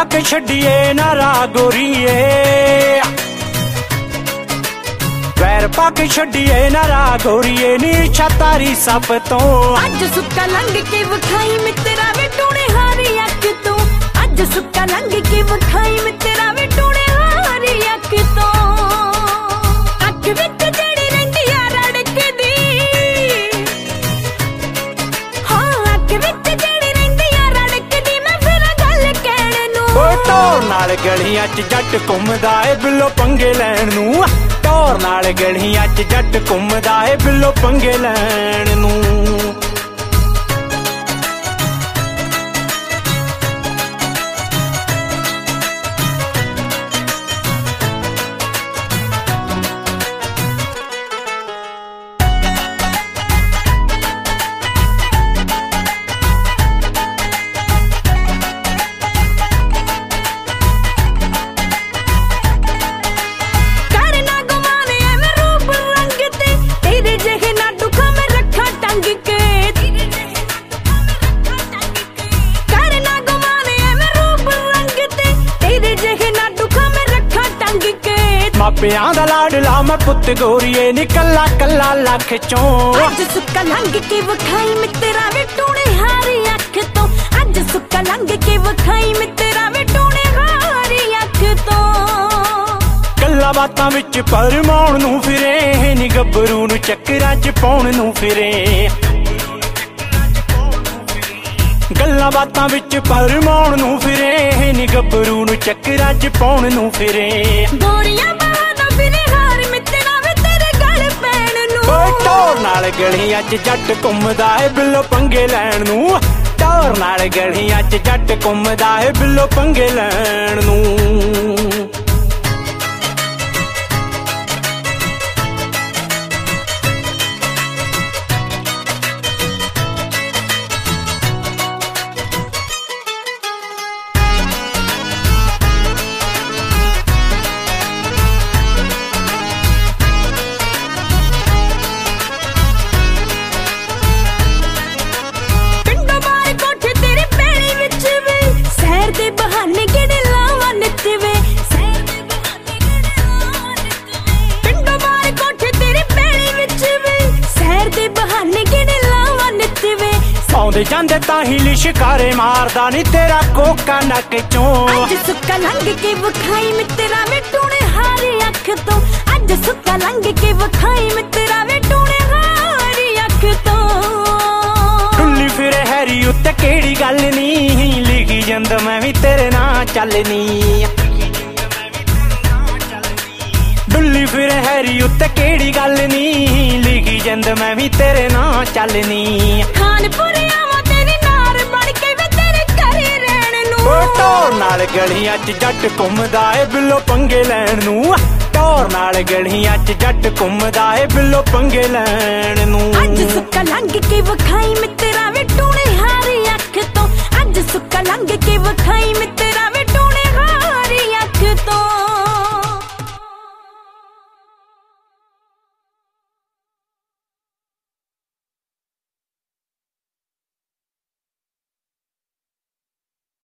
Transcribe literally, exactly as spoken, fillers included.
के छड्डिए ना राह गोरीए, पैर पा के छड्डिए ना राह गोरीए, नी इच्छा तारी सब तो अज सुक्का लंघ के विखाई मित्रा वे टूणे हारी अख तो, अज सुक्का लंघ के विखाई मित्रा वे टूणे हारी अख तो। अख विच जेड़ी रहिंदी आ रड़कदी, हां अख विच जेड़ी रहिंदी आ रड़कदी, मैं फिर गल कहण नूं। ओए टोर नाल गलियां च जट घुमदा ए बिल्लो पंगे लैण नूं, टोर नाल गलियां च जट घुमदा ए बिल्लो पंगे लैण नूं। मापियां दा लाडला मैं पुत गोरीए, नी कल्ला कल्ला लख चों। अज सुक्का लंघ के विखाई मित्रा वे टूणे हारी अख तो, अज सुक्का लंघ के विखाई मित्रा वे टूणे हारी अख तो। गल्लां बातां विच परमाउण नूं फिरे, नी गब्बरू नूं चक्करां च पाउण नूं फिरे, गल्लां बातां विच परमाउण नूं फिरे, नी गब्बरू नूं चक्करां च पाउण नूं फिरे। गोरियां टोर नाल गलियां च जट घुमदा है बिल्लो पंगे लैण नूं, टोर नाल गलियां च जट घुमदा है बिल्लो पंगे लैण नूं। आउंदे जांदे ताही लिशकारे मारदा नी तेरा कोका नक चों। अज सुक्का लंघ के विखाई मित्रा वे टूणे हारी अख तो, अज सुक्का लंघ के विखाई मित्रा वे टूणे हारी अख तो। डुल्ली फिरे हैरी उत्ते केड़ी गल नी, लिखी जंद मैं भी तेरे नाल चलनी। डुल्ली फिरे हैरी उत्ते केड़ी गल नी, लिखी जंद मैं भी तेरे नाल चलनी। खानपुर टोर नाल गलियां च जट घुमदा है बिल्लो पंगे लैण नूं, टोर नाल गलियां च जट घुमदा है बिल्लो पंगे लैण नूं। अज सुक्का लंघ के विखाई